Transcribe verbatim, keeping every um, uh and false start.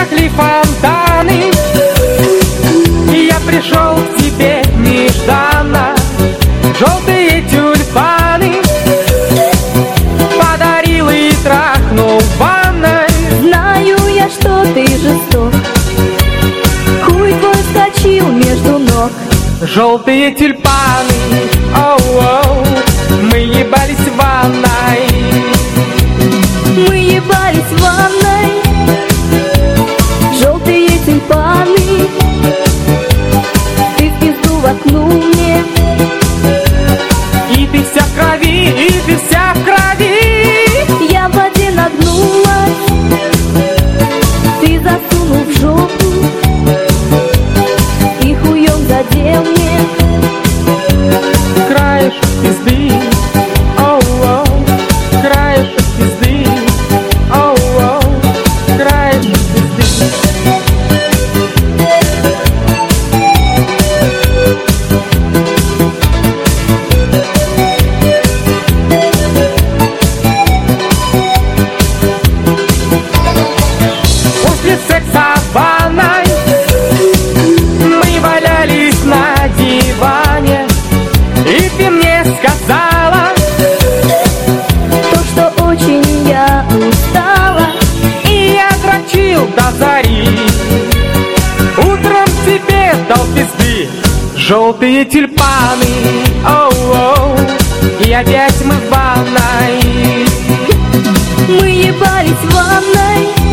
высохли фонтаны, и я пришел к тебе нежданно. Желтые тюльпаны подарил и трахнул в ванной. Знаю я, что ты жесток, хуй твой вскочил между ног. Желтые тюльпаны, оу-оу, мы ебались в ванной. Мы ебались в ванной. Желтые тюльпаны, ты в пизду воткнул мне. И ты вся в крови, и ты вся в крови. Я в воде нагнулась, ты засунул в жопу и хуем задел мне краешек пизды, оу-оу, краешек пизды, оу-оу, краешек пизды. После секса в ванной мы валялись на диване, и ты мне сказала то, что очень я устала. и я дрочил до зари. Утром тебе дал пизды. Желтые тюльпаны, оу-оу, и опять мы в ванной. Мы ебались в ванной.